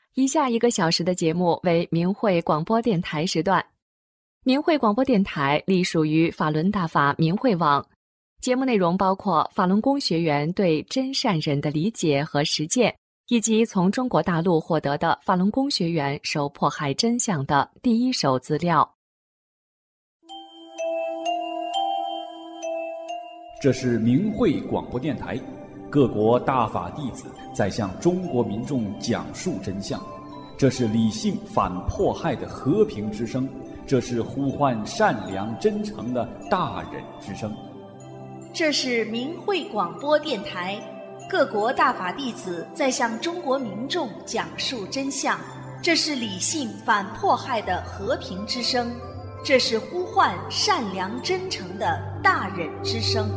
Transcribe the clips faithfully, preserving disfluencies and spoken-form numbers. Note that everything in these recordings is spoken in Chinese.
以下一个小时的节目为明慧广播电台时段。明慧广播电台隶属于法轮大法明慧网，节目内容包括法轮功学员对真善忍的理解和实践，以及从中国大陆获得的法轮功学员受迫害真相的第一手资料。 这是明慧广播电台，各国大法弟子在向中国民众讲述真相。这是理性反迫害的和平之声，这是呼唤善良真诚的大忍之声。 这是明慧广播电台，各国大法弟子在向中国民众讲述真相。这是理性反迫害的和平之声，这是呼唤善良真诚的大忍之声。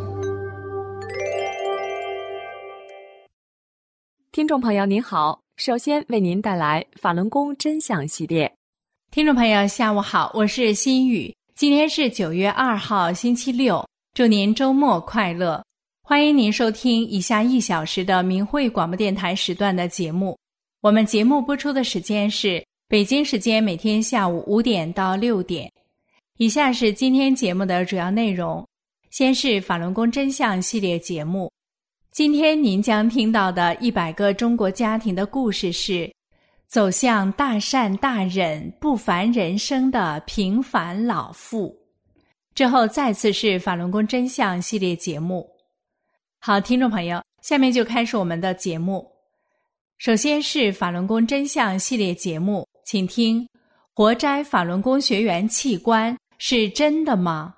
听众朋友您好，首先为您带来法轮功真相系列。 听众朋友下午好，我是心雨，今天是九月二号星期六，祝您周末快乐。欢迎您收听以下一小时的明慧广播电台时段的节目。我们节目播出的时间是北京时间每天下午五点到六点。以下是今天节目的主要内容，先是法轮功真相系列节目。今天您将听到的一百个中国家庭的故事是走向大善大忍不凡人生的平凡老妇。之后再次是法轮功真相系列节目。好，听众朋友，下面就开始我们的节目。首先是法轮功真相系列节目，请听活摘法轮功学员器官是真的吗？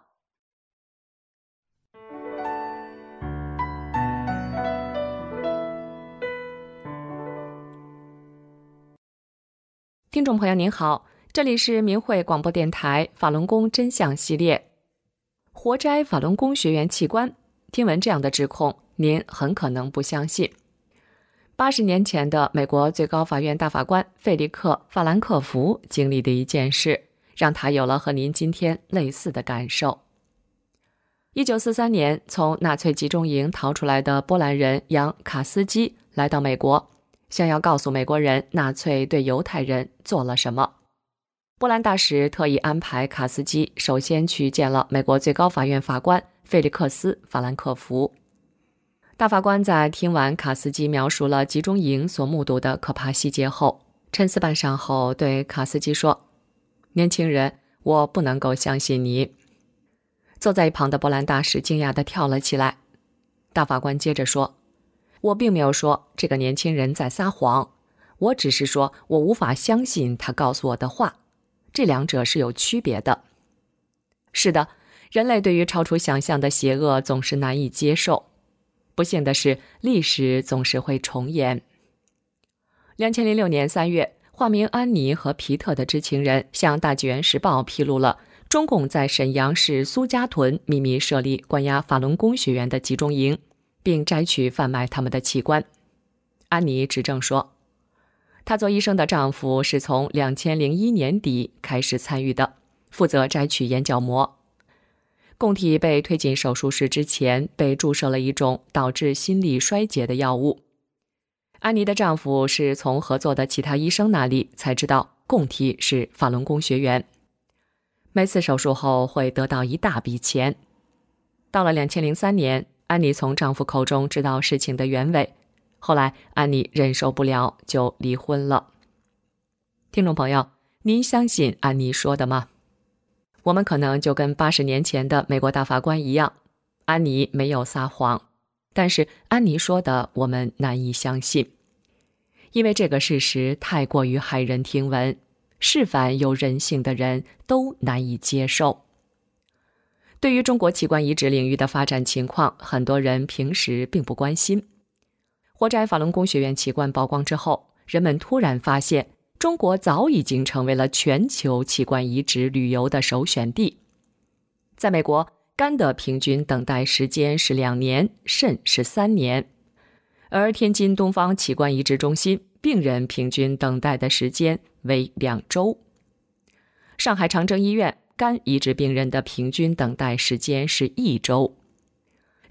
听众朋友您好，这里是明慧广播电台法轮功真相系列。活摘法轮功学员器官，听闻这样的指控，您很可能不相信。八十年前的美国最高法院大法官费利克·法兰克福经历的一件事，让他有了和您今天类似的感受。一九四三年，从纳粹集中营逃出来的波兰人杨·卡斯基来到美国，想要告诉美国人纳粹对犹太人做了什么。波兰大使特意安排卡斯基首先去见了美国最高法院法官费利克斯·法兰克福。大法官在听完卡斯基描述了集中营所目睹的可怕细节后，沉思半晌后对卡斯基说：年轻人，我不能够相信你。坐在一旁的波兰大使惊讶地跳了起来。大法官接着说：我并没有说这个年轻人在撒谎，我只是说我无法相信他告诉我的话，这两者是有区别的。是的，人类对于超出想象的邪恶总是难以接受。不幸的是，历史总是会重演。二零零六年三月，化名安妮和皮特的知情人向大纪元时报披露了中共在沈阳市苏家屯秘密设立关押法轮功学员的集中营，并摘取贩卖他们的器官。安妮指证说，她做医生的丈夫是从二零零一年底开始参与的，负责摘取眼角膜。供体被推进手术室之前，被注射了一种导致心力衰竭的药物。安妮的丈夫是从合作的其他医生那里才知道供体是法轮功学员。每次手术后会得到一大笔钱。到了二零零三年，安妮从丈夫口中知道事情的原委，后来安妮忍受不了，就离婚了。听众朋友，您相信安妮说的吗？我们可能就跟八十年前的美国大法官一样，安妮没有撒谎，但是安妮说的我们难以相信，因为这个事实太过于骇人听闻，是凡有人性的人都难以接受。对于中国器官移植领域的发展情况，很多人平时并不关心。活摘法轮功学员器官曝光之后，人们突然发现中国早已经成为了全球器官移植旅游的首选地。在美国，肝的平均等待时间是两年，肾是三年。而天津东方器官移植中心，病人平均等待的时间为两周。上海长征医院，肝移植病人的平均等待时间是一周。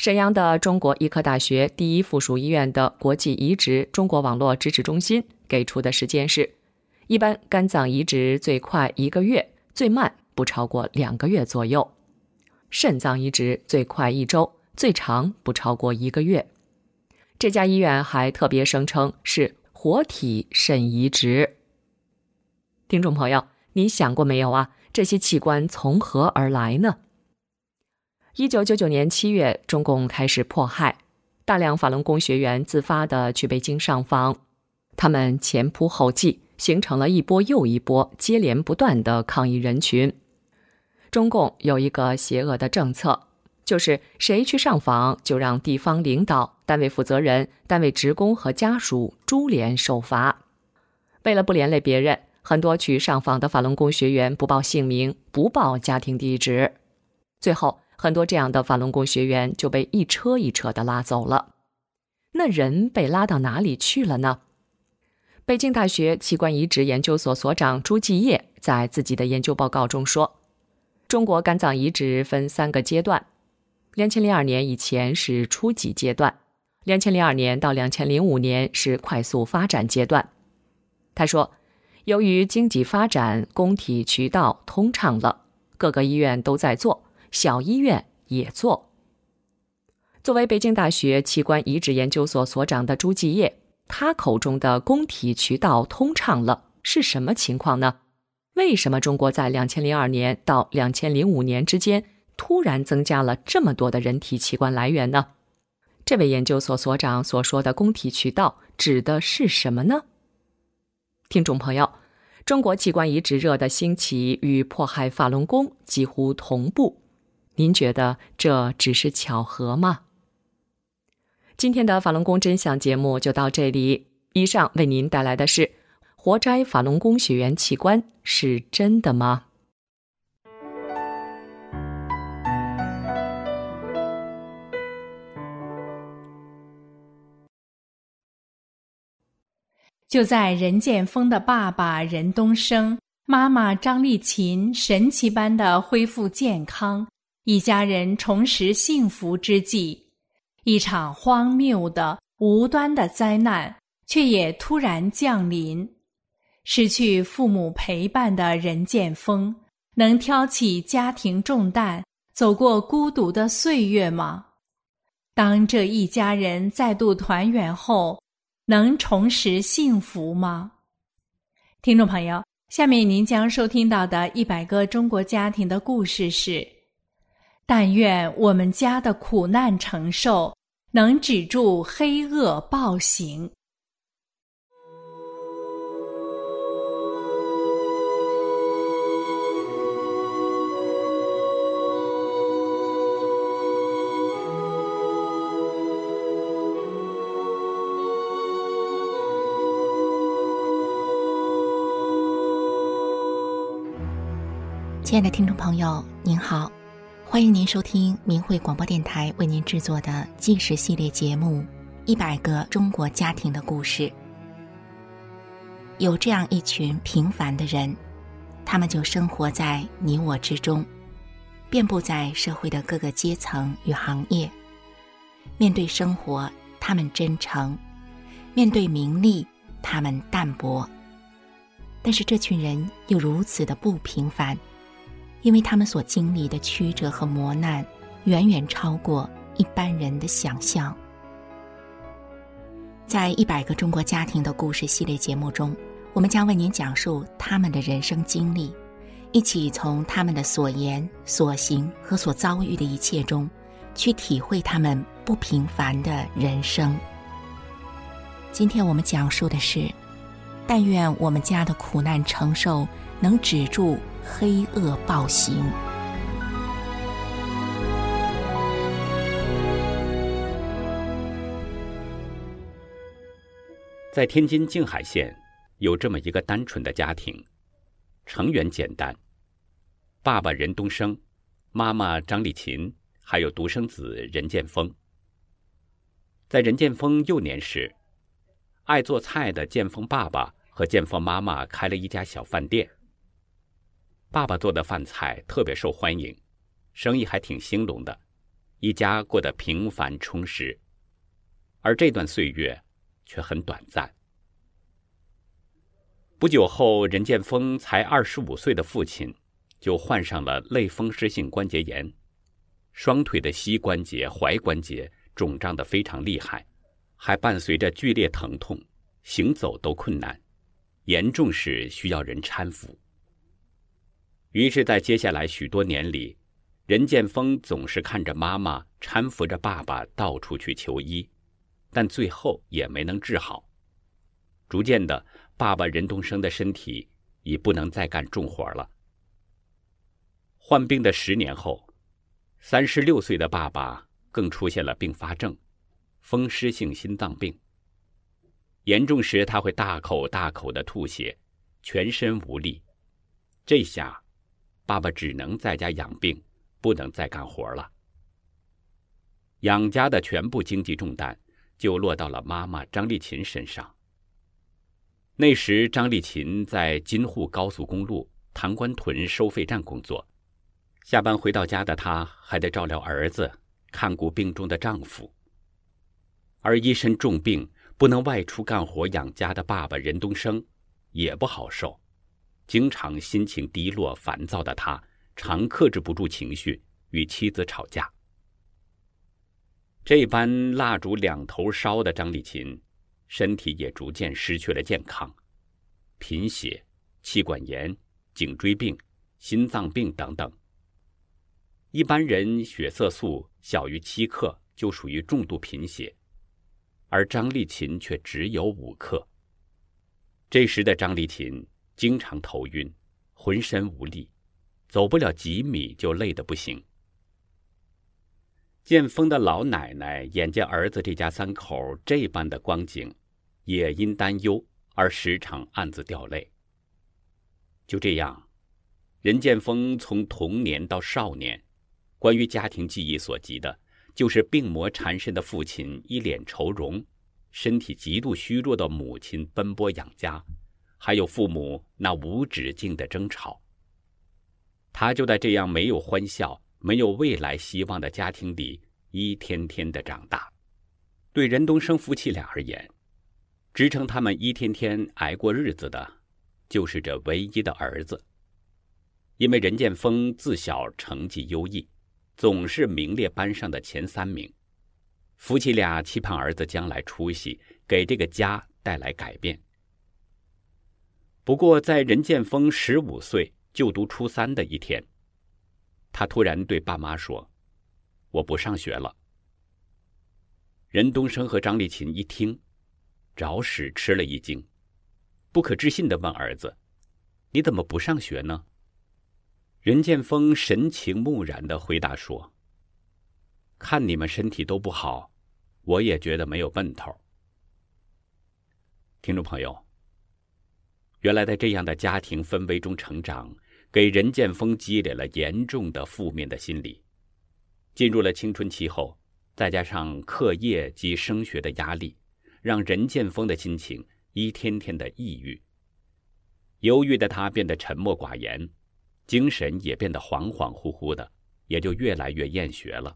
沈阳的中国医科大学第一附属医院的国际移植中国网络支持中心给出的时间是：一般肝脏移植最快一个月，最慢不超过两个月左右；肾脏移植最快一周，最长不超过一个月。这家医院还特别声称是活体肾移植。听众朋友，你想过没有啊？这些器官从何而来呢？一九九九年七月，中共开始迫害，大量法轮功学员自发地去北京上访，他们前仆后继，形成了一波又一波接连不断的抗议人群。中共有一个邪恶的政策，就是谁去上访就让地方领导、单位负责人、单位职工和家属株连受罚。为了不连累别人，很多去上访的法轮功学员不报姓名，不报家庭地址，最后很多这样的法轮功学员就被一车一车地拉走了。那人被拉到哪里去了呢？北京大学器官移植研究所所长朱继业在自己的研究报告中说，中国肝脏移植分三个阶段，两千零二年以前是初级阶段，两千零二年到两千零五年是快速发展阶段。他说，由于经济发展，供体渠道通畅了，各个医院都在做，小医院也做。作为北京大学器官移植研究所所长的朱继业，他口中的供体渠道通畅了是什么情况呢？为什么中国在两千零二年到两千零五年之间突然增加了这么多的人体器官来源呢？这位研究所所长所说的供体渠道指的是什么呢？听众朋友，中国器官移植热的兴起与迫害法轮功几乎同步，您觉得这只是巧合吗？今天的法轮功真相节目就到这里，以上为您带来的是活摘法轮功学员器官是真的吗？ 就在任建锋的爸爸任东升、妈妈张丽琴神奇般的恢复健康，一家人重拾幸福之际，一场荒谬的、无端的灾难却也突然降临。失去父母陪伴的任建锋，能挑起家庭重担，走过孤独的岁月吗？当这一家人再度团圆后，能重拾幸福吗？听众朋友，下面您将收听到的一百个中国家庭的故事是：但愿我们家的苦难承受能止住黑恶暴行。 亲爱的听众朋友，您好，欢迎您收听明慧广播电台为您制作的纪实系列节目《一百个中国家庭的故事》。有这样一群平凡的人，他们就生活在你我之中，遍布在社会的各个阶层与行业。面对生活，他们真诚；面对名利，他们淡薄。但是这群人又如此的不平凡，因为他们所经历的曲折和磨难远远超过一般人的想象。在一百个中国家庭的故事系列节目中，我们将为您讲述他们的人生经历，一起从他们的所言所行和所遭遇的一切中去体会他们不平凡的人生。今天我们讲述的是，但愿我们家的苦难承受能止住黑恶暴行。 在天津静海县有这么一个单纯的家庭，成员简单，爸爸任东升，妈妈张丽琴，还有独生子任建锋。在任建锋幼年时，爱做菜的建锋爸爸和建锋妈妈开了一家小饭店。爸爸做的饭菜特别受欢迎，生意还挺兴隆的， 一家过得平凡充实，而这段岁月却很短暂。不久后，任建锋才二十五岁的父亲就患上了类风湿性关节炎，双腿的膝关节、踝关节肿胀得非常厉害，还伴随着剧烈疼痛，行走都困难，严重时需要人搀扶。于是在接下来许多年里，任建锋总是看着妈妈搀扶着爸爸到处去求医，但最后也没能治好。逐渐的，爸爸任东升的身体已不能再干重活了。患病的十年后，三十六岁的爸爸更出现了并发症——风湿性心脏病。严重时他会大口大口的吐血，全身无力。这下爸爸只能在家养病，不能再干活了。养家的全部经济重担就落到了妈妈张丽琴身上。那时张丽琴在京沪高速公路唐官屯收费站工作，下班回到家的她还得照料儿子，看顾病中的丈夫。而一身重病不能外出干活养家的爸爸任东升也不好受，经常心情低落烦躁的他常克制不住情绪，与妻子吵架。这般蜡烛两头烧的张丽琴，身体也逐渐失去了健康，贫血、气管炎、颈椎病、心脏病等等。一般人血色素小于七克就属于重度贫血，而张丽琴却只有五克。这时的张丽琴经常头晕，浑身无力，走不了几米就累得不行。建锋的老奶奶眼见儿子这家三口这般的光景，也因担忧而时常暗自掉泪。就这样，任建锋从童年到少年，关于家庭记忆所及的就是病魔缠身的父亲一脸愁容，身体极度虚弱的母亲奔波养家，还有父母那无止境的争吵。他就在这样没有欢笑、没有未来希望的家庭里一天天的长大。对任东升夫妻俩而言，支撑他们一天天挨过日子的就是这唯一的儿子。因为任建锋自小成绩优异，总是名列班上的前三名，夫妻俩期盼儿子将来出息，给这个家带来改变。不过在任建锋十五岁就读初三的一天，他突然对爸妈说：“我不上学了。”任东升和张丽琴一听，着实吃了一惊，不可置信地问儿子：“你怎么不上学呢？”任建锋神情木然地回答说：“看你们身体都不好，我也觉得没有奔头。”听众朋友，原来在这样的家庭氛围中成长，给任建锋积累了严重的负面的心理。进入了青春期后，再加上课业及升学的压力，让任建锋的心情一天天的抑郁。忧郁的他变得沉默寡言，精神也变得恍恍惚惚的，也就越来越厌学了。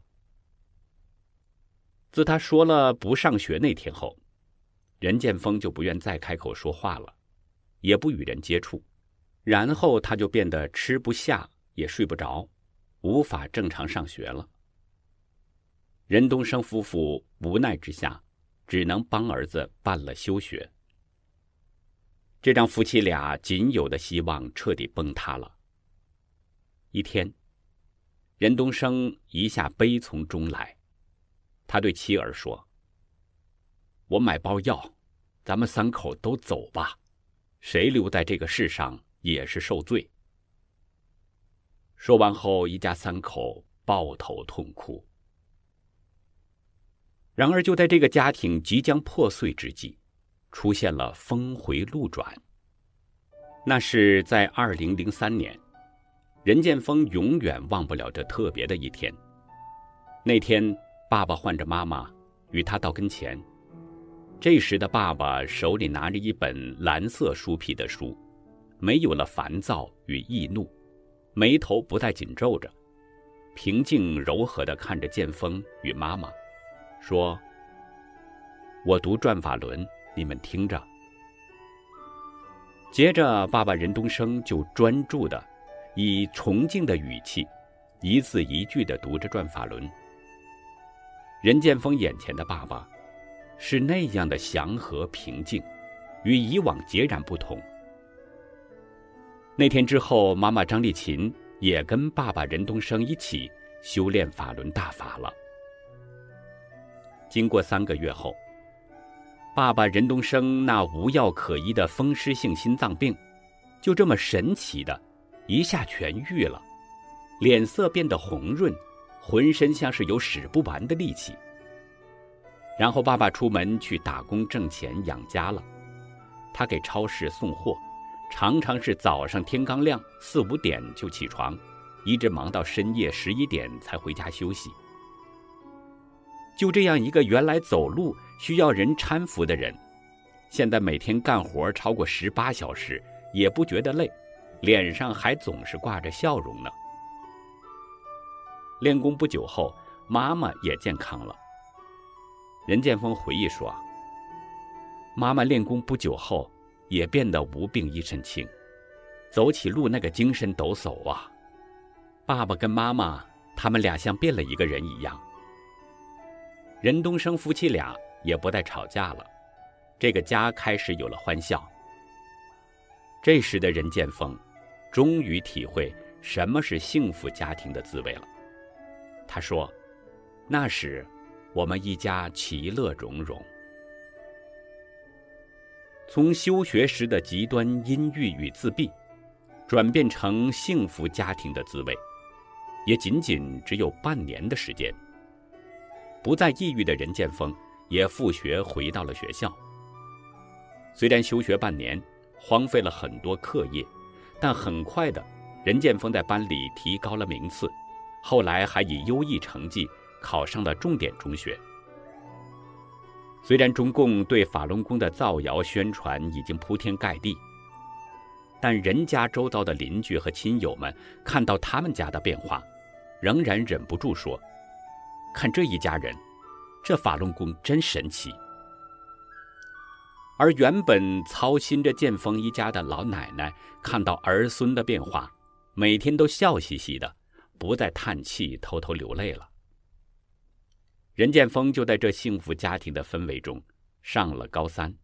自他说了不上学那天后，任建锋就不愿再开口说话了，也不与人接触，然后他就变得吃不下也睡不着，无法正常上学了。任东升夫妇无奈之下，只能帮儿子办了休学。这让夫妻俩仅有的希望彻底崩塌了。一天，任东升一下悲从中来，他对妻儿说：“我买包药，咱们三口都走吧，谁留在这个世上也是受罪。”说完后，一家三口抱头痛哭。然而就在这个家庭即将破碎之际，出现了峰回路转。那是在二零零三年，任建锋永远忘不了这特别的一天。那天，爸爸唤着妈妈与他到跟前，这时的爸爸手里拿着一本蓝色书皮的书，没有了烦躁与易怒，眉头不再紧皱着， 平静柔和地看着剑锋与妈妈，说：“我读转法轮，你们听着。”接着，爸爸任东升就专注地以崇敬的语气，一字一句地读着转法轮。任剑锋眼前的爸爸是那样的祥和平静，与以往截然不同。那天之后，妈妈张丽琴也跟爸爸任东升一起修炼法轮大法了。经过三个月后，爸爸任东升那无药可医的风湿性心脏病就这么神奇的一下痊愈了，脸色变得红润，浑身像是有使不完的力气。然后爸爸出门去打工挣钱养家了，他给超市送货，常常是早上天刚亮四五点就起床，一直忙到深夜十一点才回家休息。就这样一个原来走路需要人搀扶的人，现在每天干活超过十八小时也不觉得累，脸上还总是挂着笑容呢。练功不久后，妈妈也健康了。任剑锋回忆说，妈妈练功不久后也变得无病一身轻，走起路那个精神抖擞啊。爸爸跟妈妈他们俩像变了一个人一样。任东升夫妻俩也不再吵架了，这个家开始有了欢笑。这时的任剑锋终于体会什么是幸福家庭的滋味了。他说，那时我们一家其乐融融。从休学时的极端阴郁与自闭，转变成幸福家庭的滋味，也仅仅只有半年的时间。不再抑郁的任剑锋也复学回到了学校。虽然休学半年，荒废了很多课业，但很快的，任剑锋在班里提高了名次，后来还以优异成绩考上了重点中学。虽然中共对法轮功的造谣宣传已经铺天盖地，但任家周遭的邻居和亲友们看到他们家的变化，仍然忍不住说，看这一家人，这法轮功真神奇。而原本操心着剑锋一家的老奶奶看到儿孙的变化，每天都笑嘻嘻的，不再叹气偷偷流泪了。任剑锋就在这幸福家庭的氛围中上了高三。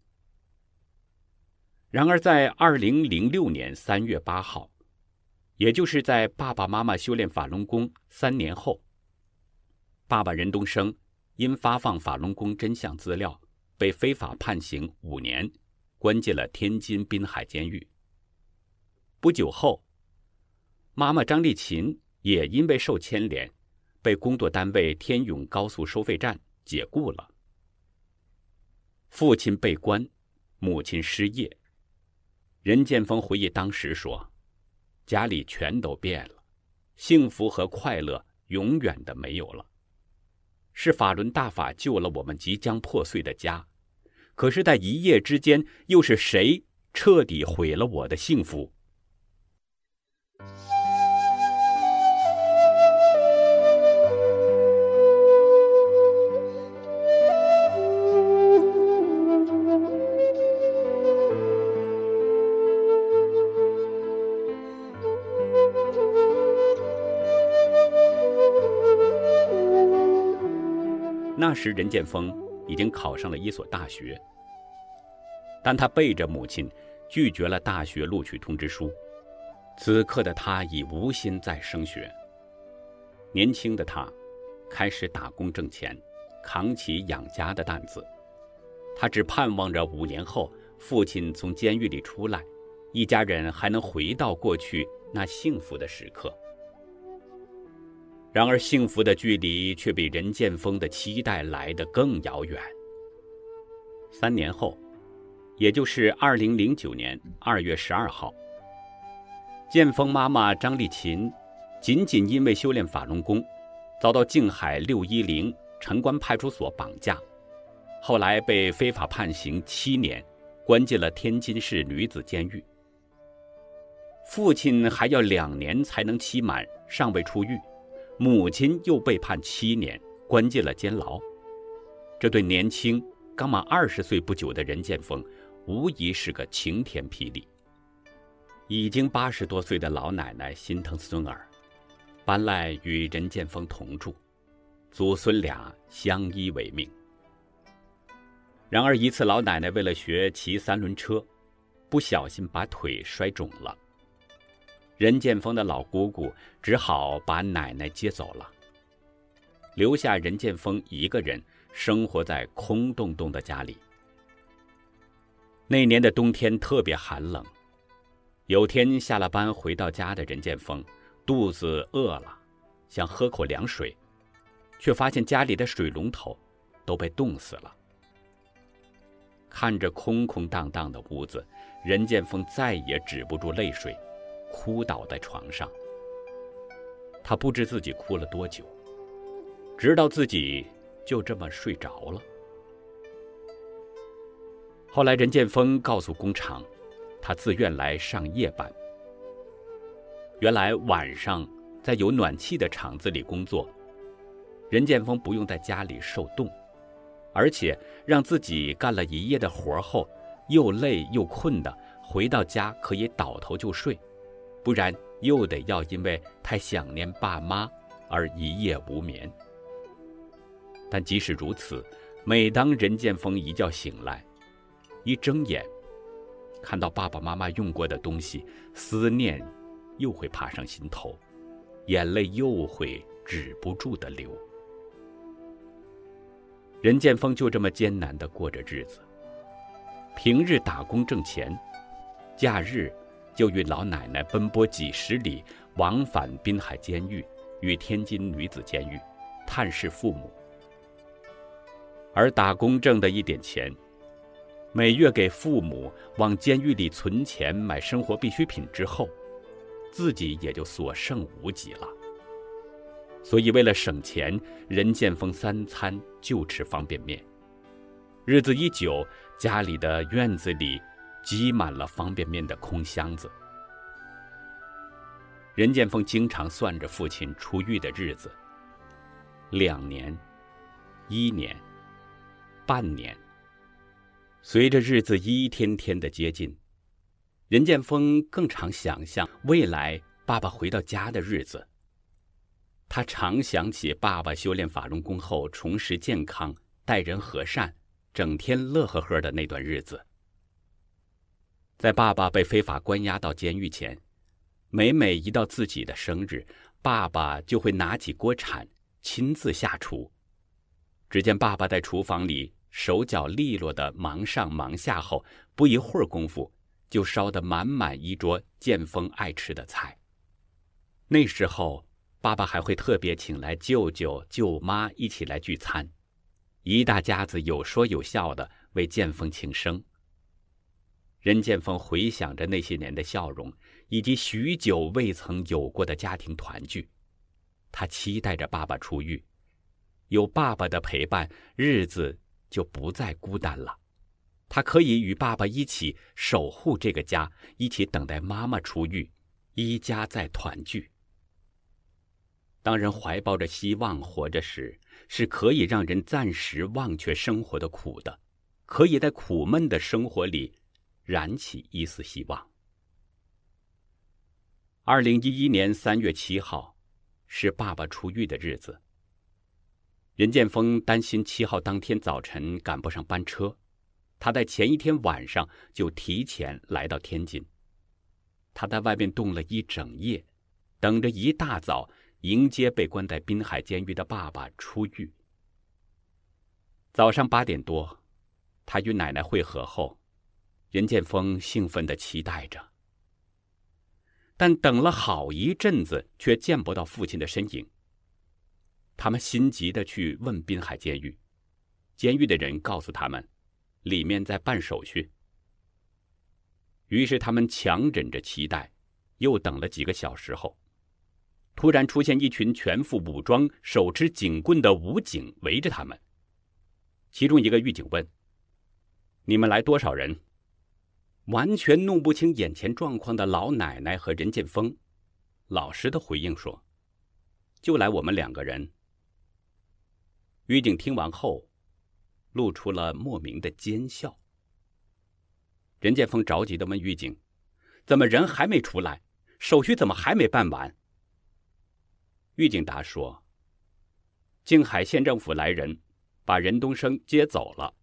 然而在二零零六年三月八号，也就是在爸爸妈妈修炼法轮功三年后，爸爸任东升因发放法轮功真相资料被非法判刑五年，关进了天津滨海监狱。不久后，妈妈张丽琴也因为受牵连，被工作单位天永高速收费站解雇了。父亲被关，母亲失业。任剑锋回忆当时说，家里全都变了，幸福和快乐永远的没有了。是法轮大法救了我们即将破碎的家，可是在一夜之间，又是谁彻底毁了我的幸福？那时任剑锋已经考上了一所大学，但他背着母亲拒绝了大学录取通知书。此刻的他已无心再升学。年轻的他开始打工挣钱，扛起养家的担子。他只盼望着五年后父亲从监狱里出来，一家人还能回到过去那幸福的时刻。然而幸福的距离却比任剑锋的期待来得更遥远。三年后，也就是二零零九年二月十二号，剑锋妈妈张丽琴仅仅因为修炼法轮功，遭到静海六一零城关派出所绑架，后来被非法判刑七年，关进了天津市女子监狱。父亲还要两年才能期满，尚未出狱。 母亲又被判七年，关进了监牢。这对年轻刚满二十岁不久的任建峰，无疑是个晴天霹雳。已经八十多岁的老奶奶心疼孙儿，搬来与任建峰同住，祖孙俩相依为命。然而一次，老奶奶为了学骑三轮车，不小心把腿摔肿了。任建峰的老姑姑只好把奶奶接走了，留下任建峰一个人生活在空洞洞的家里。那年的冬天特别寒冷，有天下了班回到家的任建峰肚子饿了，想喝口凉水，却发现家里的水龙头都被冻死了。看着空空荡荡的屋子，任建峰再也止不住泪水，哭倒在床上。他不知自己哭了多久，直到自己就这么睡着了。后来任建峰告诉工厂，他自愿来上夜班。原来晚上在有暖气的厂子里工作，任建峰不用在家里受冻，而且让自己干了一夜的活后，又累又困的，回到家可以倒头就睡，不然又得要因为太想念爸妈而一夜无眠。但即使如此，每当任建峰一觉醒来，一睁眼看到爸爸妈妈用过的东西，思念又会爬上心头，眼泪又会止不住的流。任建峰就这么艰难地过着日子，平日打工挣钱，假日就与老奶奶奔波几十里，往返滨海监狱与天津女子监狱，探视父母。而打工挣的一点钱，每月给父母往监狱里存钱买生活必需品之后，自己也就所剩无几了。所以为了省钱，任建峰三餐就吃方便面。日子一久，家里的院子里积满了方便面的空箱子。任建峰经常算着父亲出狱的日子，两年、一年、半年。随着日子一天天的接近，任建峰更常想象未来爸爸回到家的日子。他常想起爸爸修炼法轮功后重拾健康，待人和善，整天乐呵呵的那段日子。在爸爸被非法关押到监狱前，每每一到自己的生日，爸爸就会拿起锅铲亲自下厨。只见爸爸在厨房里手脚利落的忙上忙下后，不一会儿功夫就烧得满满一桌建峰爱吃的菜。那时候爸爸还会特别请来舅舅舅妈一起来聚餐，一大家子有说有笑的为建峰庆生。任建峰回想着那些年的笑容，以及许久未曾有过的家庭团聚，他期待着爸爸出狱，有爸爸的陪伴，日子就不再孤单了。他可以与爸爸一起守护这个家，一起等待妈妈出狱，一家再团聚。当人怀抱着希望活着时，是可以让人暂时忘却生活的苦的，可以在苦闷的生活里燃起一丝希望。二零一一年三月七号是爸爸出狱的日子。任建峰担心七号当天早晨赶不上班车，他在前一天晚上就提前来到天津。他在外面冻了一整夜，等着一大早迎接被关在滨海监狱的爸爸出狱。早上八点多，他与奶奶会合后，任建峰兴奋地期待着，但等了好一阵子却见不到父亲的身影。他们心急地去问滨海监狱，监狱的人告诉他们，里面在办手续。于是他们强忍着期待，又等了几个小时后，突然出现一群全副武装、手持警棍的武警围着他们。其中一个狱警问：“你们来多少人？”完全弄不清眼前状况的老奶奶和任建峰，老实的回应说：“ 就来我们两个人。狱警听完后露出了莫名的奸笑。任建峰着急地问狱警，怎么人还没出来？手续怎么还没办完？狱警答说，静海县政府来人把任东升接走了。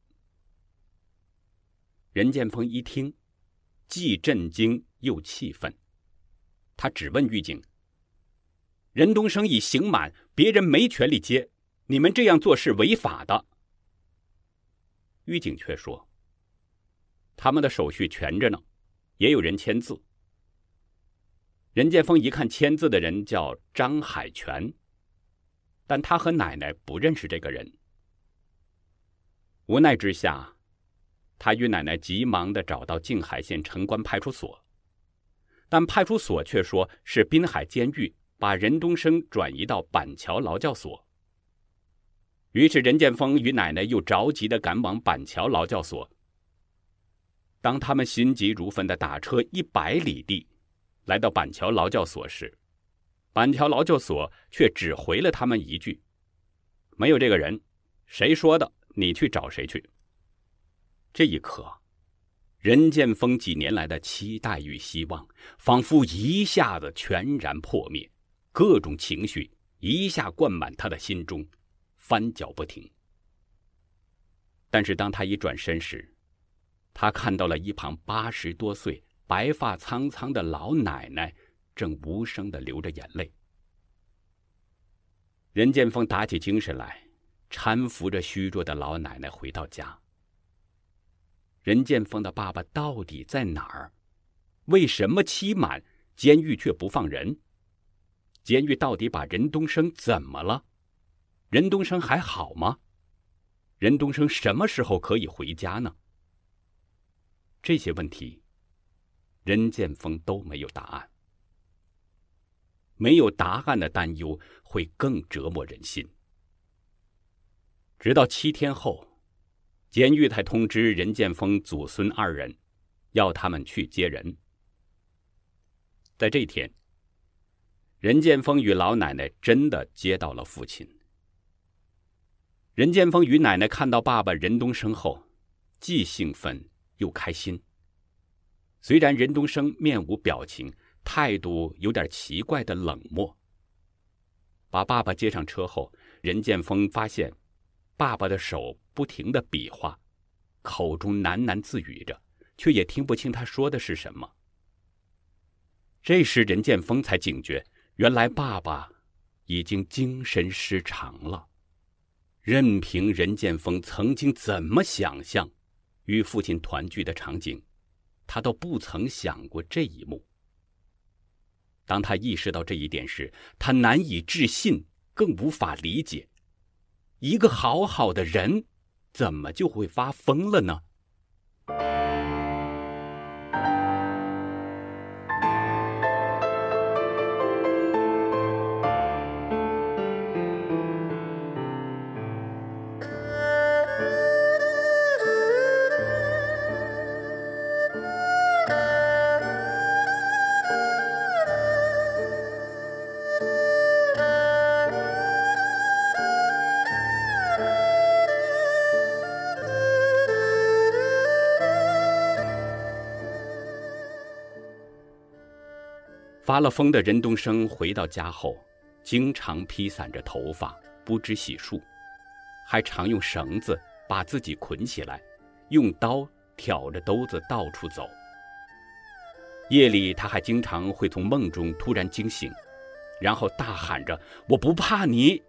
任建峰一听，既震惊又气愤，他只问狱警，任东升已刑满，别人没权利接，你们这样做是违法的。狱警却说，他们的手续全着呢，也有人签字。任建峰一看签字的人叫张海泉，但他和奶奶不认识这个人。无奈之下，他与奶奶急忙地找到静海县城关派出所，但派出所却说是滨海监狱把任东升转移到板桥劳教所。于是任建峰与奶奶又着急地赶往板桥劳教所。当他们心急如焚地打车一百里地来到板桥劳教所时，板桥劳教所却只回了他们一句，没有这个人，谁说的，你去找谁去。这一刻，任建峰几年来的期待与希望仿佛一下子全然破灭，各种情绪一下灌满他的心中，翻搅不停。但是当他一转身时，他看到了一旁八十多岁白发苍苍的老奶奶正无声地流着眼泪。任建峰打起精神来，搀扶着虚弱的老奶奶回到家。任建峰的爸爸到底在哪儿？为什么期满监狱却不放人？监狱到底把任东升怎么了？任东升还好吗？任东升什么时候可以回家呢？这些问题，任建峰都没有答案。没有答案的担忧会更折磨人心。直到七天后，监狱才通知任建峰祖孙二人，要他们去接人。在这天，任建峰与老奶奶真的接到了父亲。任建峰与奶奶看到爸爸任东升后，既兴奋又开心。虽然任东升面无表情，态度有点奇怪的冷漠。把爸爸接上车后，任建峰发现爸爸的手不停地比划，口中喃喃自语着，却也听不清他说的是什么。这时任建峰才警觉，原来爸爸已经精神失常了。任凭任建峰曾经怎么想象与父亲团聚的场景，他都不曾想过这一幕。当他意识到这一点时，他难以置信，更无法理解，一个好好的人怎么就会发疯了呢？发了疯的任东升回到家后，经常披散着头发，不知洗漱，还常用绳子把自己捆起来，用刀挑着兜子到处走。夜里他还经常会从梦中突然惊醒，然后大喊着，我不怕你。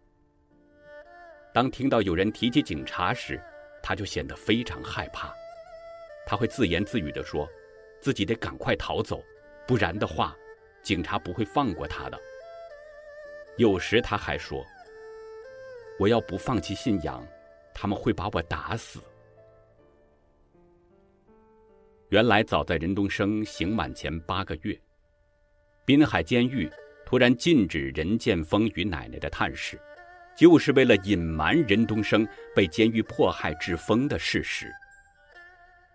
当听到有人提起警察时，他就显得非常害怕。他会自言自语地说，自己得赶快逃走，不然的话警察不会放过他的。有时他还说，我要不放弃信仰，他们会把我打死。原来早在任东升刑满前八个月，滨海监狱突然禁止任建峰与奶奶的探视，就是为了隐瞒任东升被监狱迫害致疯的事实。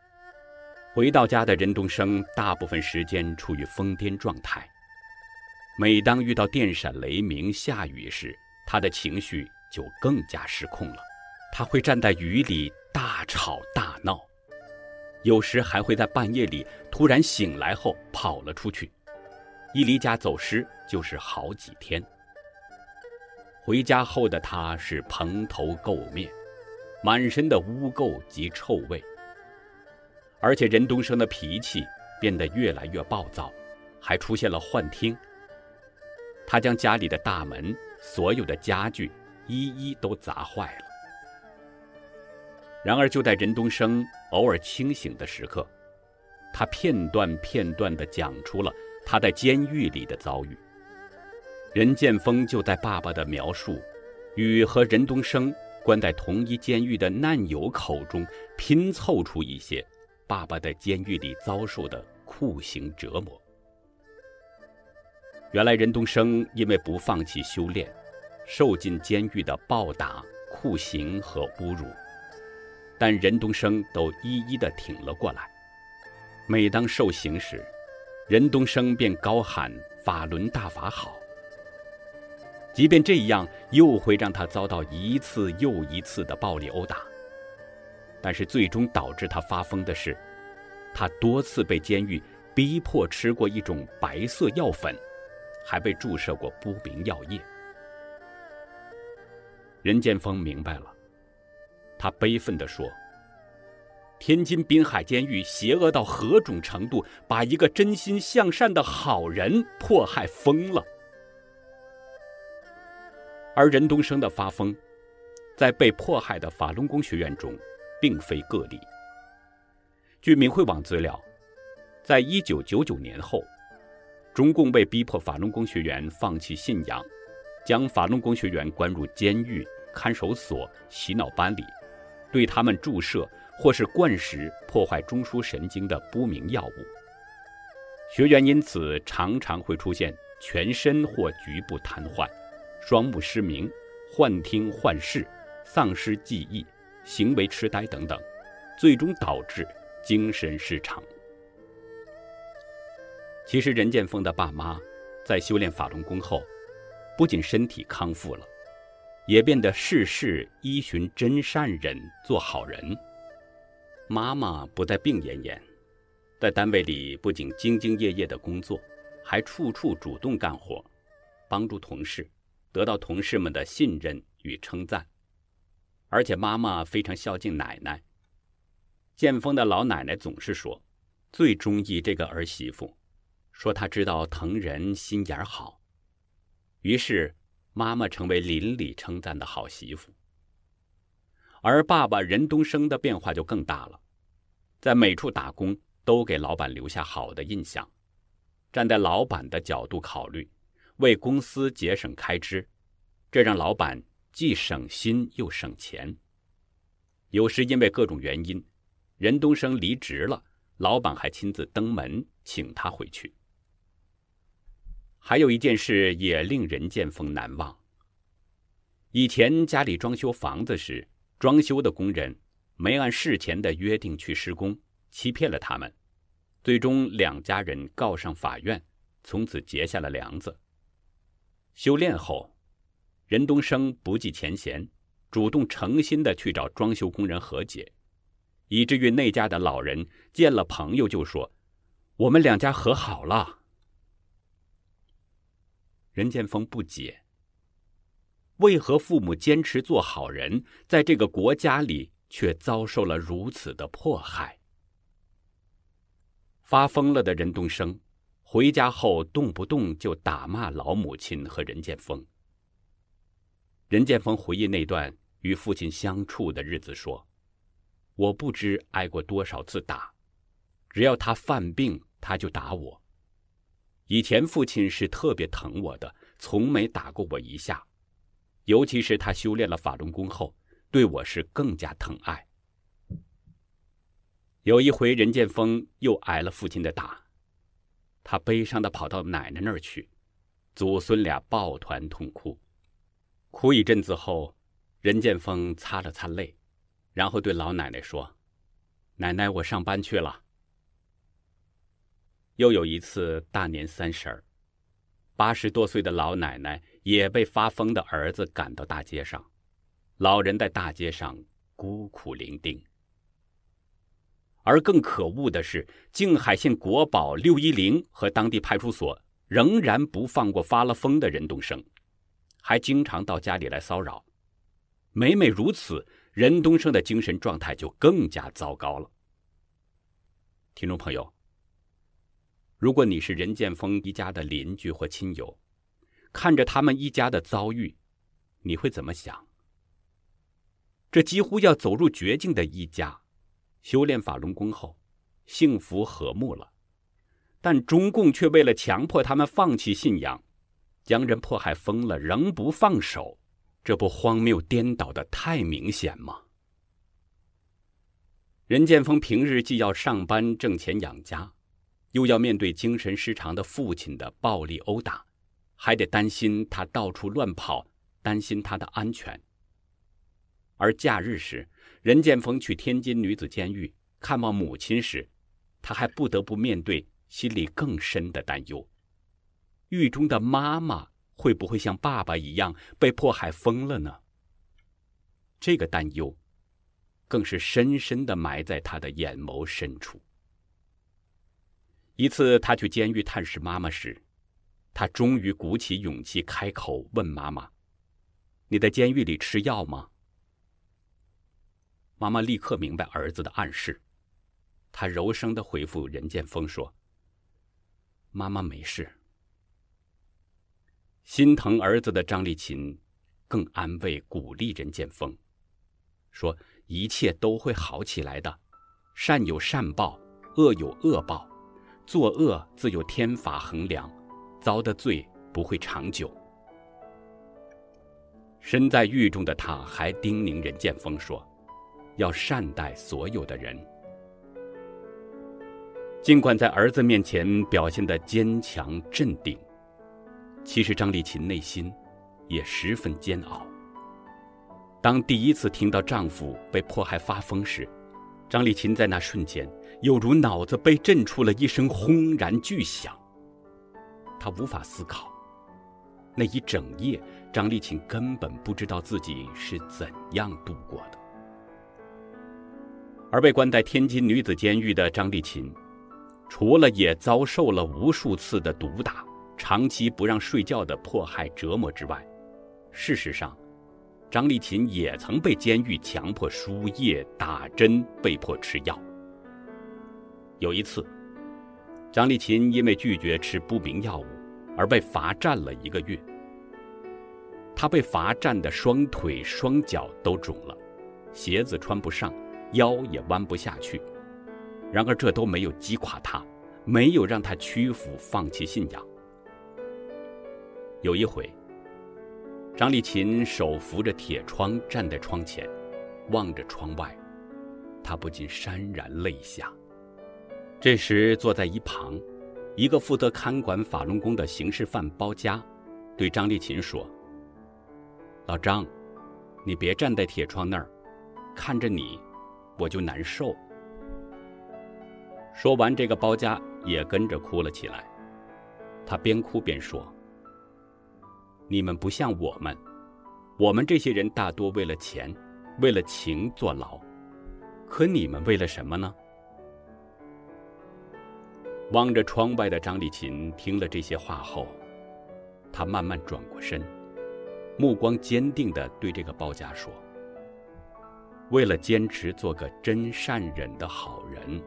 回到家的任东升大部分时间处于疯癫状态。 每当遇到电闪雷鸣、下雨时，他的情绪就更加失控了。他会站在雨里大吵大闹，有时还会在半夜里突然醒来后跑了出去，一离家走失就是好几天。回家后的他是蓬头垢面，满身的污垢及臭味，而且任东升的脾气变得越来越暴躁，还出现了幻听。他将家里的大门、所有的家具一一都砸坏了。然而就在任东升偶尔清醒的时刻，他片段片段地讲出了他在监狱里的遭遇。任建锋就在爸爸的描述与和任东升关在同一监狱的难友口中拼凑出一些爸爸在监狱里遭受的酷刑折磨。原来任东升因为不放弃修炼，受尽监狱的暴打、酷刑和侮辱，但任东升都一一地挺了过来。每当受刑时，任东升便高喊法轮大法好。即便这样，又会让他遭到一次又一次的暴力殴打。但是最终导致他发疯的是，他多次被监狱逼迫吃过一种白色药粉，还被注射过不明药液。任建锋明白了，他悲愤地说，天津滨海监狱邪恶到何种程度，把一个真心向善的好人迫害疯了。而任东升的发疯，在被迫害的法轮功学院中并非个例。据明慧网资料，在一九九九年后，中共为逼迫法轮功学员放弃信仰，将法轮功学员关入监狱、看守所、洗脑班里，对他们注射或是灌食破坏中枢神经的不明药物。学员因此常常会出现全身或局部瘫痪、双目失明、幻听幻视、丧失记忆、行为痴呆等等，最终导致精神失常。其实任建锋的爸妈在修炼法轮功后，不仅身体康复了，也变得事事依循真善忍，做好人。妈妈不再病恹恹，在单位里不仅兢兢业业的工作，还处处主动干活，帮助同事，得到同事们的信任与称赞。而且妈妈非常孝敬奶奶。建锋的老奶奶总是说，最中意这个儿媳妇，说她知道疼人，心眼好。于是妈妈成为邻里称赞的好媳妇。而爸爸任东升的变化就更大了，在每处打工都给老板留下好的印象，站在老板的角度考虑，为公司节省开支，这让老板既省心又省钱。有时因为各种原因，任东升离职了，老板还亲自登门请他回去。还有一件事也令任建锋难忘。以前家里装修房子时，装修的工人没按事前的约定去施工，欺骗了他们，最终两家人告上法院，从此结下了梁子。修炼后，任东升不计前嫌，主动诚心地去找装修工人和解，以至于那家的老人见了朋友就说，我们两家和好了。任建锋不解，为何父母坚持做好人，在这个国家里却遭受了如此的迫害？发疯了的任东升回家后动不动就打骂老母亲和任建锋。任建锋回忆那段与父亲相处的日子说，我不知挨过多少次打，只要他犯病他就打我。以前父亲是特别疼我的，从没打过我一下，尤其是他修炼了法轮功后，对我是更加疼爱。有一回任建锋又挨了父亲的打，他悲伤地跑到奶奶那儿去，祖孙俩抱团痛哭。哭一阵子后，任建锋擦了擦泪，然后对老奶奶说，奶奶，我上班去了。又有一次大年三十儿， 八十多岁的老奶奶也被发疯的儿子赶到大街上，老人在大街上孤苦伶仃。而更可恶的是，静海县国保六一零和当地派出所仍然不放过发了疯的任东升，还经常到家里来骚扰。每每如此，任东升的精神状态就更加糟糕了。听众朋友，如果你是任建峰一家的邻居或亲友，看着他们一家的遭遇，你会怎么想？这几乎要走入绝境的一家，修炼法轮功后幸福和睦了，但中共却为了强迫他们放弃信仰，将人迫害疯了仍不放手，这不荒谬颠倒的太明显吗？任建峰平日既要上班挣钱养家，又要面对精神失常的父亲的暴力殴打，还得担心他到处乱跑，担心他的安全。而假日时，任建峰去天津女子监狱看望母亲时，他还不得不面对心里更深的担忧：狱中的妈妈会不会像爸爸一样被迫害疯了呢？这个担忧更是深深地埋在他的眼眸深处。一次他去监狱探视妈妈时，他终于鼓起勇气开口问妈妈：你在监狱里吃药吗？妈妈立刻明白儿子的暗示，她柔声地回复任建峰说：妈妈没事。心疼儿子的张丽琴更安慰鼓励任建峰，说一切都会好起来的，善有善报，恶有恶报，作恶自有天法衡量，遭的罪不会长久。身在狱中的他还叮咛任建峰说，要善待所有的人。尽管在儿子面前表现得坚强镇定，其实张丽琴内心也十分煎熬。当第一次听到丈夫被迫害发疯时，张丽琴在那瞬间犹如脑子被震出了一声轰然巨响。她无法思考，那一整夜张丽琴根本不知道自己是怎样度过的。而被关在天津女子监狱的张丽琴，除了也遭受了无数次的毒打，长期不让睡觉的迫害折磨之外，事实上张丽琴也曾被监狱强迫输液打针，被迫吃药。有一次，张丽琴因为拒绝吃不明药物而被罚站了一个月。她被罚站的双腿双脚都肿了，鞋子穿不上，腰也弯不下去。然而这都没有击垮她，没有让她屈服放弃信仰。有一回，张丽琴手扶着铁窗站在窗前，望着窗外，她不禁潸然泪下。这时坐在一旁一个负责看管法轮功的刑事犯包家对张丽琴说，老张，你别站在铁窗那儿，看着你我就难受。说完，这个包家也跟着哭了起来。他边哭边说，你们不像我们，我们这些人大多为了钱，为了情坐牢，可你们为了什么呢？望着窗外的张丽琴听了这些话后，她慢慢转过身，目光坚定地对这个包家说，为了坚持做个真善忍的好人。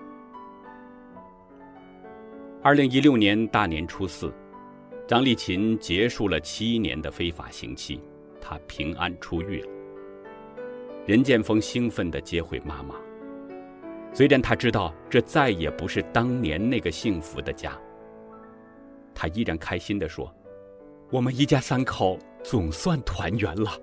二零一六年大年初四，张丽琴结束了七年的非法刑期，她平安出狱了。任建峰兴奋地接回妈妈，虽然他知道这再也不是当年那个幸福的家，他依然开心地说，我们一家三口总算团圆了。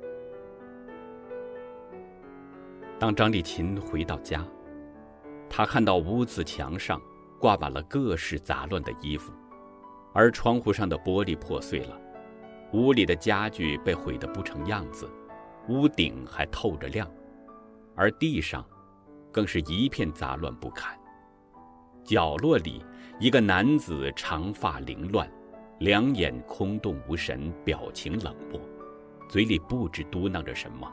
当张丽琴回到家，她看到屋子墙上挂满了各式杂乱的衣服，而窗户上的玻璃破碎了，屋里的家具被毁得不成样子，屋顶还透着亮，而地上更是一片杂乱不堪。角落里，一个男子长发凌乱， 两眼空洞无神，表情冷漠，嘴里不知嘟囔着什么。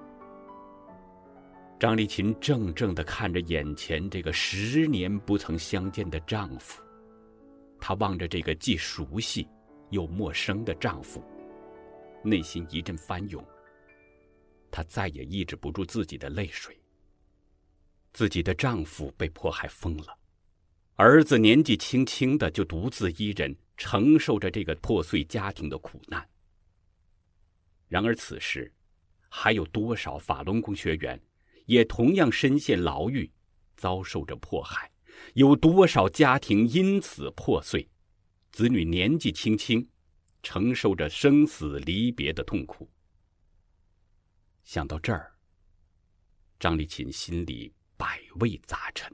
张丽琴怔怔地看着眼前这个十年不曾相见的丈夫，她望着这个既熟悉又陌生的丈夫，内心一阵翻涌。她再也抑制不住自己的泪水。自己的丈夫被迫害疯了，儿子年纪轻轻的就独自一人承受着这个破碎家庭的苦难。然而此时，还有多少法轮功学员也同样身陷牢狱，遭受着迫害？有多少家庭因此破碎，子女年纪轻轻，承受着生死离别的痛苦？想到这儿，张丽琴心里百味杂陈。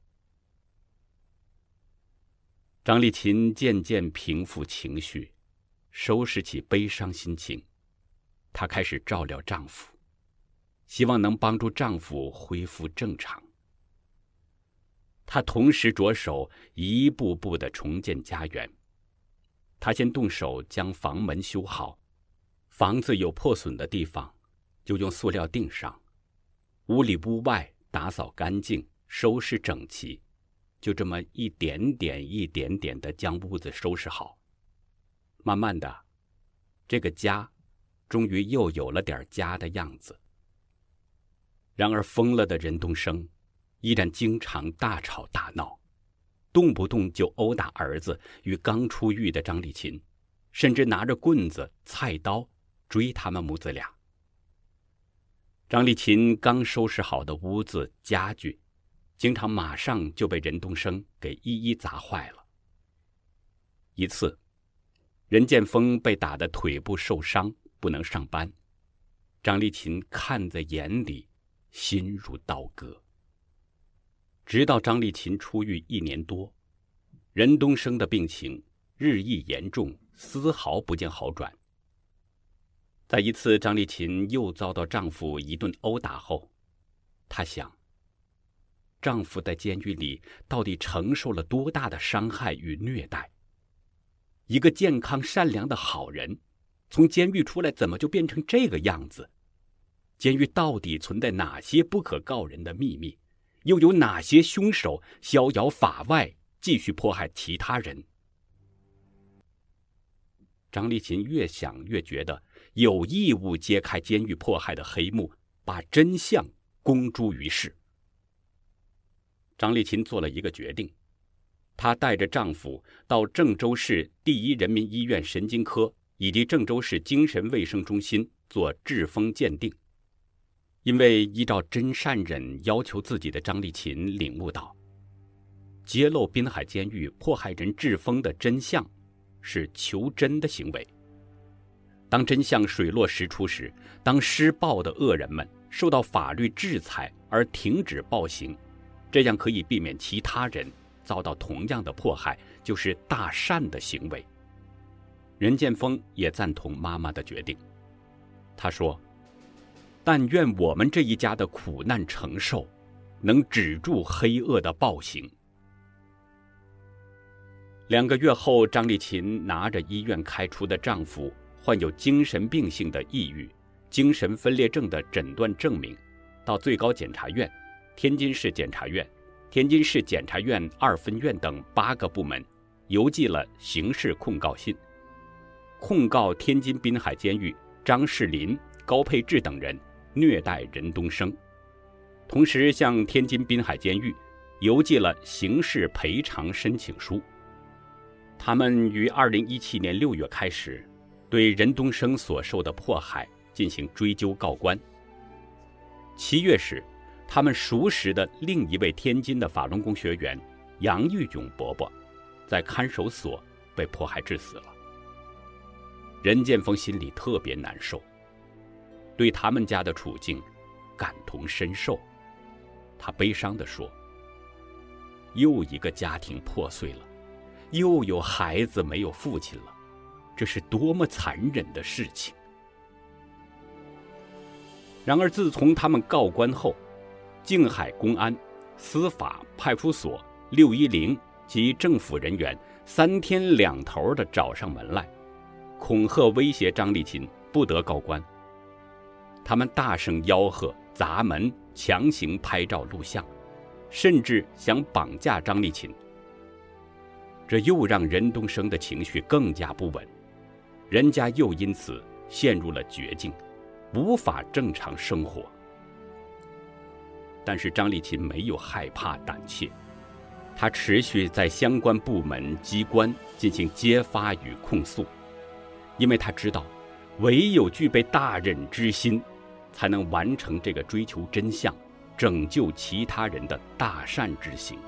张丽琴渐渐平复情绪，收拾起悲伤心情，她开始照料丈夫，希望能帮助丈夫恢复正常。她同时着手一步步地重建家园。她先动手将房门修好，房子有破损的地方就用塑料钉上，屋里屋外打扫干净，收拾整齐，就这么一点点一点点地将屋子收拾好。慢慢的，这个家终于又有了点家的样子。然而疯了的任东升依然经常大吵大闹，动不动就殴打儿子与刚出狱的张丽琴，甚至拿着棍子菜刀追他们母子俩。张丽琴刚收拾好的屋子家具，经常马上就被任东升给一一砸坏了。一次，任建峰被打得腿部受伤，不能上班，张丽琴看在眼里，心如刀割。直到张丽琴出狱一年多，任东升的病情日益严重，丝毫不见好转。在一次张丽琴又遭到丈夫一顿殴打后，她想，丈夫在监狱里到底承受了多大的伤害与虐待？一个健康善良的好人，从监狱出来怎么就变成这个样子？监狱到底存在哪些不可告人的秘密？又有哪些凶手逍遥法外，继续迫害其他人？张丽琴越想越觉得有义务揭开监狱迫害的黑幕，把真相公诸于世。张丽琴做了一个决定，她带着丈夫到郑州市第一人民医院神经科以及郑州市精神卫生中心做质风鉴定。因为依照真善忍要求自己的张丽琴领悟到，揭露滨海监狱迫害人质风的真相是求真的行为。当真相水落石出时，当施暴的恶人们受到法律制裁而停止暴行，这样可以避免其他人遭到同样的迫害，就是大善的行为。任建峰也赞同妈妈的决定，他说，但愿我们这一家的苦难承受能止住黑恶的暴行。两个月后，张丽琴拿着医院开出的丈夫患有精神病性的抑郁、精神分裂症的诊断证明，到最高检察院、天津市检察院、天津市检察院二分院等八个部门邮寄了刑事控告信，控告天津滨海监狱张世林、高佩志等人虐待任东升，同时向天津滨海监狱邮寄了刑事赔偿申请书。他们于二零一七年六月开始对任东升所受的迫害进行追究告关。七月时，他们熟识的另一位天津的法轮功学员杨玉勇伯伯在看守所被迫害致死了。任建峰心里特别难受，对他们家的处境感同身受。他悲伤地说，又一个家庭破碎了，又有孩子没有父亲了，这是多么残忍的事情。然而自从他们告关后，静海公安、司法、派出所、六一零及政府人员三天两头的找上门来，恐吓威胁张丽琴不得高官。他们大声吆喝、砸门、强行拍照录像，甚至想绑架张丽琴。这又让任东升的情绪更加不稳，人家又因此陷入了绝境，无法正常生活。但是张丽琴没有害怕胆怯，她持续在相关部门机关进行揭发与控诉，因为她知道唯有具备大忍之心，才能完成这个追求真相、拯救其他人的大善之行。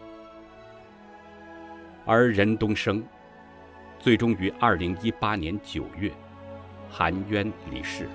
而任东升最终于二零一八年九月含冤离世。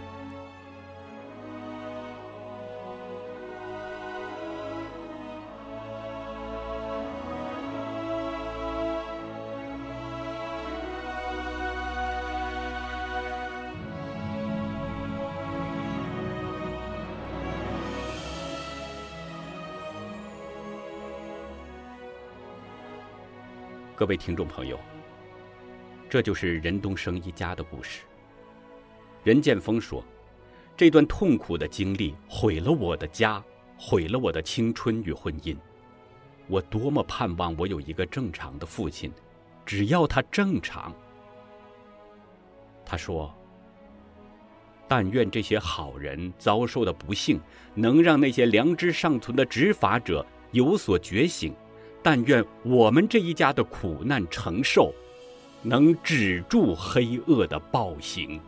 各位听众朋友，这就是任东升一家的故事。任建峰说，这段痛苦的经历毁了我的家，毁了我的青春与婚姻。我多么盼望我有一个正常的父亲，只要他正常。他说，但愿这些好人遭受的不幸能让那些良知尚存的执法者有所觉醒，但愿我们这一家的苦难承受能止住黑恶的暴行。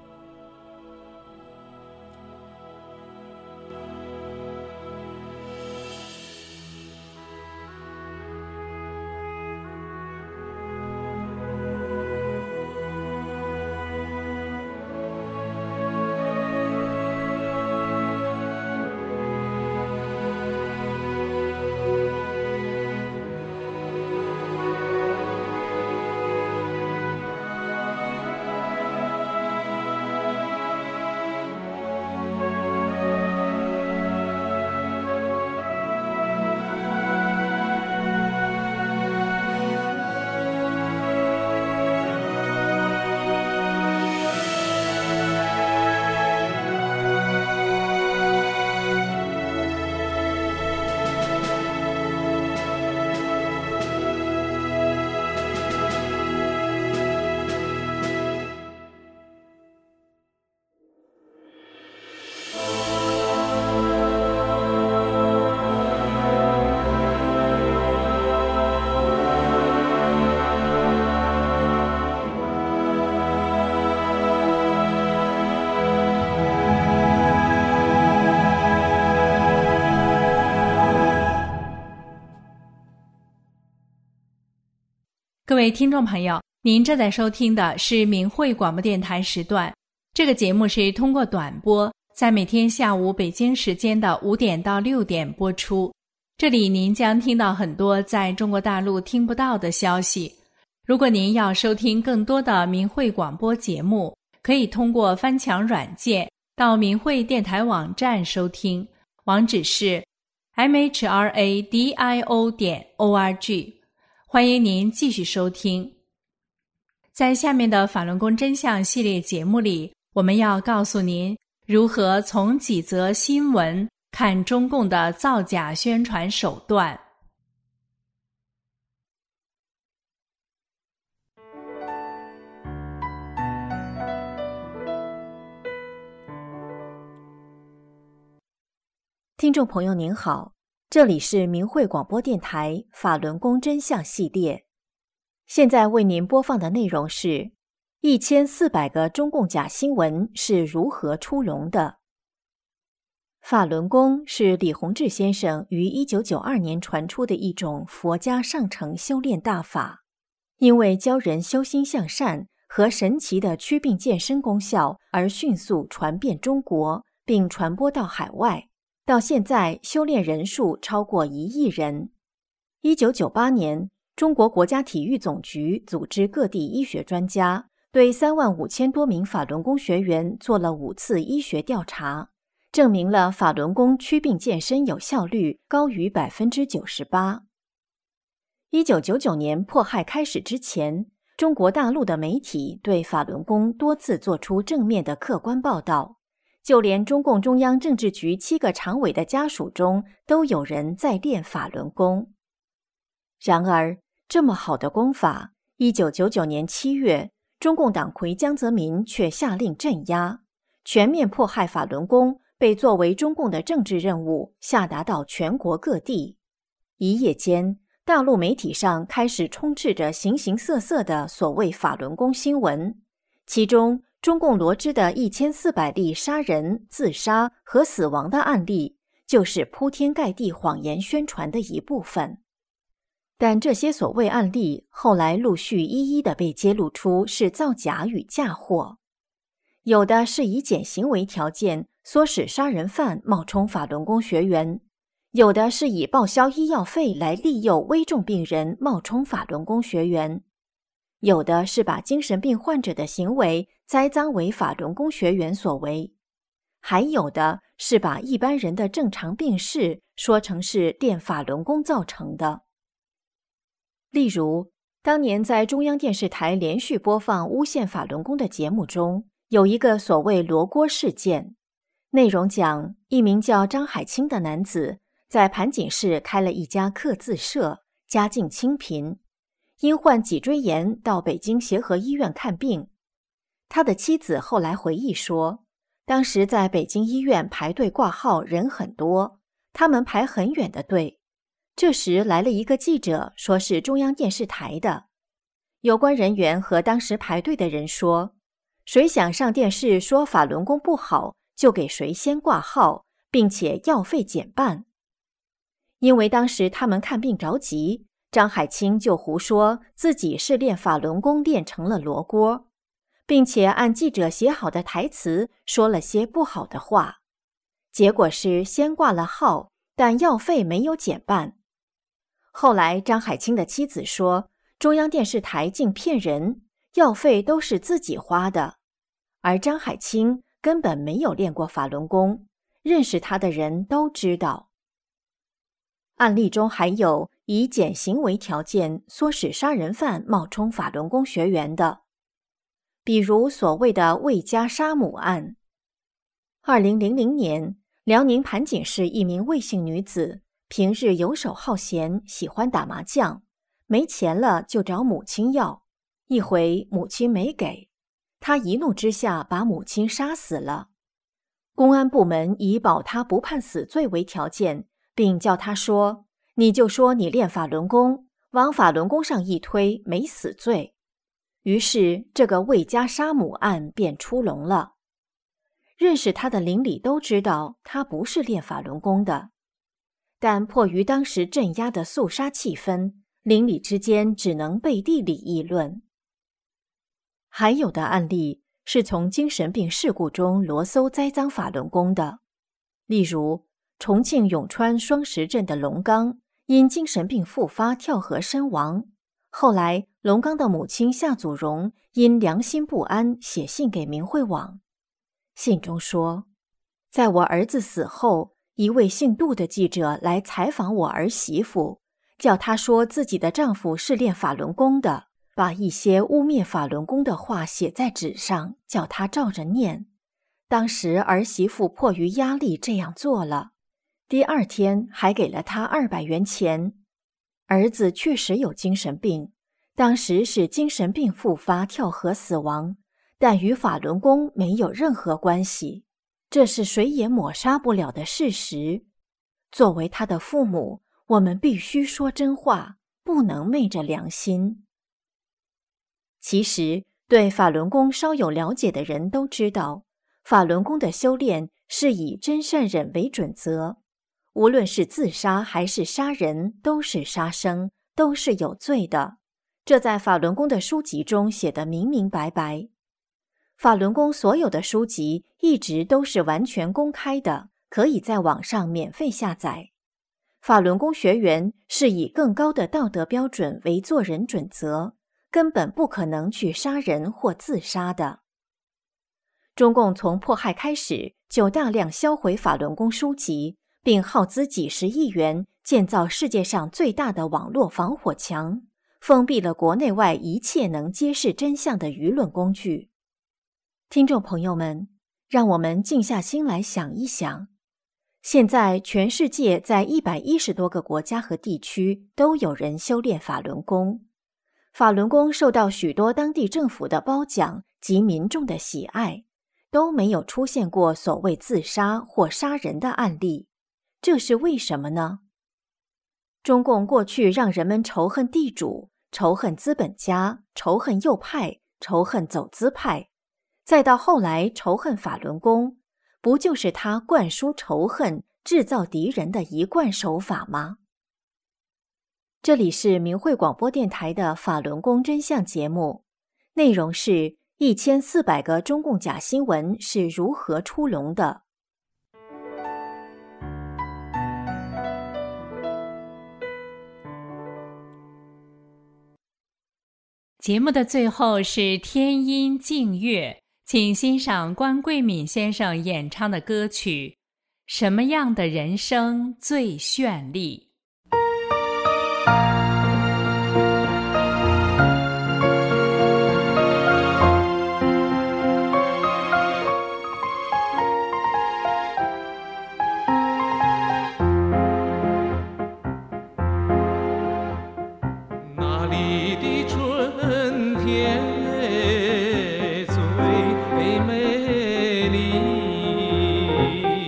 各位听众朋友，您正在收听的是明慧广播电台时段。这个节目是通过短波，在每天下午北京时间的五点到六点播出。这里您将听到很多在中国大陆听不到的消息。如果您要收听更多的明慧广播节目，可以通过翻墙软件到明慧电台网站收听，网址是 m h r a d i o 点 o r g。欢迎您继续收听。在下面的法轮功真相系列节目里，我们要告诉您如何从几则新闻看中共的造假宣传手段。 听众朋友您好，这里是明慧广播电台法轮功真相系列，现在为您播放的内容是一千四百个中共假新闻是如何出笼的。法轮功是李洪志先生于一九九二年传出的一种佛家上乘修炼大法，因为教人修心向善和神奇的祛病健身功效而迅速传遍中国，并传播到海外。到现在，修炼人数超过一亿人。一九九八年，中国国家体育总局组织各地医学专家，对三万五千多名法轮功学员做了五次医学调查，证明了法轮功祛病健身有效率高于百分之九十八。 一九九九年迫害开始之前，中国大陆的媒体对法轮功多次做出正面的客观报道，就连中共中央政治局七个常委的家属中都有人在练法轮功。然而，这么好的功法，一九九九年七月，中共党魁江泽民却下令镇压，全面迫害法轮功被作为中共的政治任务下达到全国各地。一夜间，大陆媒体上开始充斥着形形色色的所谓法轮功新闻，其中中共罗织的一千四百例杀人、自杀和死亡的案例，就是铺天盖地谎言宣传的一部分。但这些所谓案例后来陆续一一的被揭露出是造假与嫁祸，有的是以减刑为条件唆使杀人犯冒充法轮功学员，有的是以报销医药费来利诱危重病人冒充法轮功学员，有的是把精神病患者的行为栽赃为法轮功学员所为，还有的是把一般人的正常病逝说成是练法轮功造成的。例如，当年在中央电视台连续播放诬陷法轮功的节目中，有一个所谓罗锅事件，内容讲一名叫张海清的男子在盘锦市开了一家刻字社，家境清贫，因患脊椎炎到北京协和医院看病。他的妻子后来回忆说，当时在北京医院排队挂号人很多，他们排很远的队。这时来了一个记者，说是中央电视台的。有关人员和当时排队的人说，谁想上电视说法轮功不好，就给谁先挂号，并且药费减半。因为当时他们看病着急，张海清就胡说自己是练法轮功练成了罗锅，并且按记者写好的台词说了些不好的话。结果是先挂了号，但药费没有减半。后来张海清的妻子说，中央电视台竟骗人，药费都是自己花的，而张海清根本没有练过法轮功，认识他的人都知道。案例中还有以减刑为条件唆使杀人犯冒充法轮功学员的，比如所谓的魏家杀母案。二零零零年，辽宁盘锦市一名魏姓女子平日游手好闲，喜欢打麻将，没钱了就找母亲要，一回母亲没给，她一怒之下把母亲杀死了。公安部门以保她不判死罪为条件，并叫她说，你就说你练法轮功，往法轮功上一推，没死罪。于是这个魏家杀母案便出笼了。认识他的邻里都知道他不是练法轮功的，但迫于当时镇压的肃杀气氛，邻里之间只能背地里议论。还有的案例是从精神病事故中罗搜栽赃法轮功的，例如重庆永川双石镇的龙刚因精神病复发跳河身亡，后来龙刚的母亲夏祖荣因良心不安写信给明慧网，信中说，在我儿子死后，一位姓杜的记者来采访我儿媳妇，叫她说自己的丈夫是练法轮功的，把一些污蔑法轮功的话写在纸上，叫她照着念。当时儿媳妇迫于压力这样做了，第二天还给了她二百元钱。儿子确实有精神病，当时是精神病复发跳河死亡，但与法轮功没有任何关系，这是谁也抹杀不了的事实。作为他的父母，我们必须说真话，不能昧着良心。其实，对法轮功稍有了解的人都知道，法轮功的修炼是以真善忍为准则，无论是自杀还是杀人，都是杀生，都是有罪的。这在法轮功的书籍中写得明明白白。法轮功所有的书籍一直都是完全公开的，可以在网上免费下载。法轮功学员是以更高的道德标准为做人准则，根本不可能去杀人或自杀的。中共从迫害开始就大量销毁法轮功书籍，并耗资几十亿元建造世界上最大的网络防火墙，封闭了国内外一切能揭示真相的舆论工具。听众朋友们，让我们静下心来想一想，现在全世界在一百一十多个国家和地区都有人修炼法轮功，法轮功受到许多当地政府的褒奖及民众的喜爱，都没有出现过所谓自杀或杀人的案例，这是为什么呢？中共过去让人们仇恨地主，仇恨资本家，仇恨右派，仇恨走资派，再到后来仇恨法轮功，不就是他灌输仇恨、制造敌人的一贯手法吗？这里是明慧广播电台的法轮功真相节目，内容是一千四百个中共假新闻是如何出笼的。 节目的最后是天音静月，请欣赏关桂敏先生演唱的歌曲《什么样的人生最绚丽》。 那里的春天最美丽，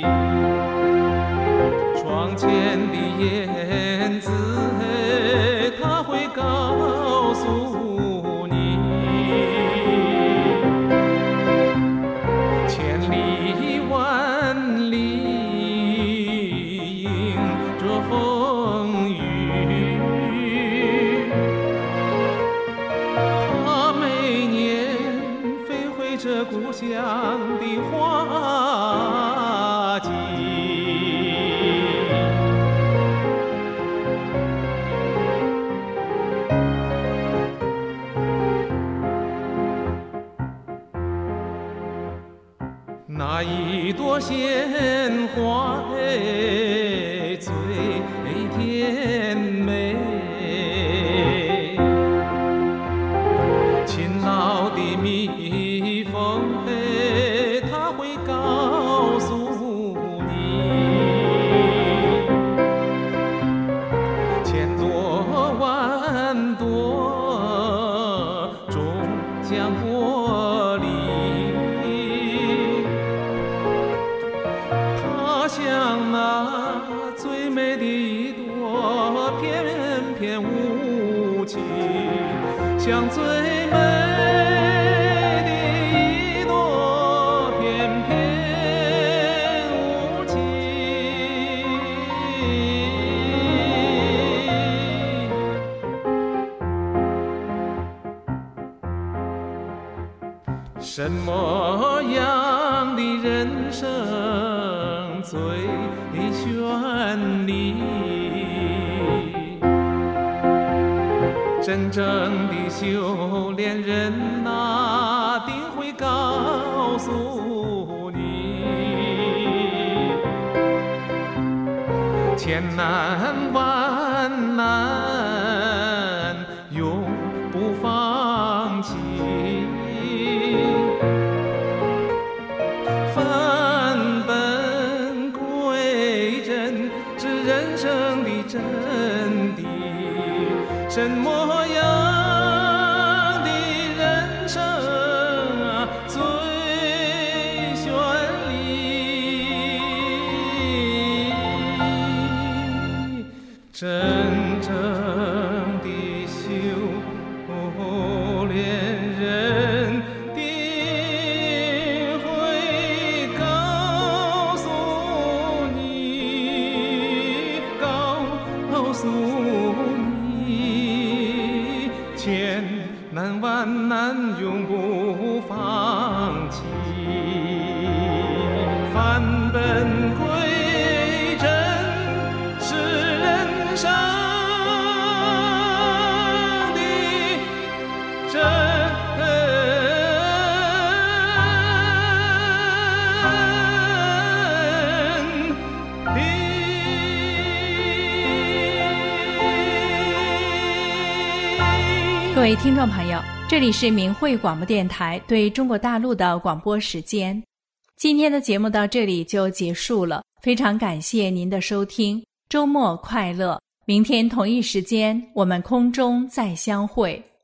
窗前的燕子它会告诉你，千里万里迎着风雨，它每年飞回这故乡的花季。那一朵鲜花最甜美，勤劳的蜜蜂它会告诉你，千朵万朵终将剥离，它像那最美的一朵翩翩舞旗，像最美的一朵翩翩舞旗。什么样的人生最绚丽？真正的修炼人哪定会告诉你，千难万难永不放弃，返本归真是人生的真谛。什么样的人生啊最绚丽？真正的修炼人定会告诉你，告诉你，千难万难永不放弃，返本归真是人生的真谛。 位听众朋友，这里是明慧广播电台对中国大陆的广播时间。今天的节目到这里就结束了，非常感谢您的收听，周末快乐！明天同一时间我们空中再相会。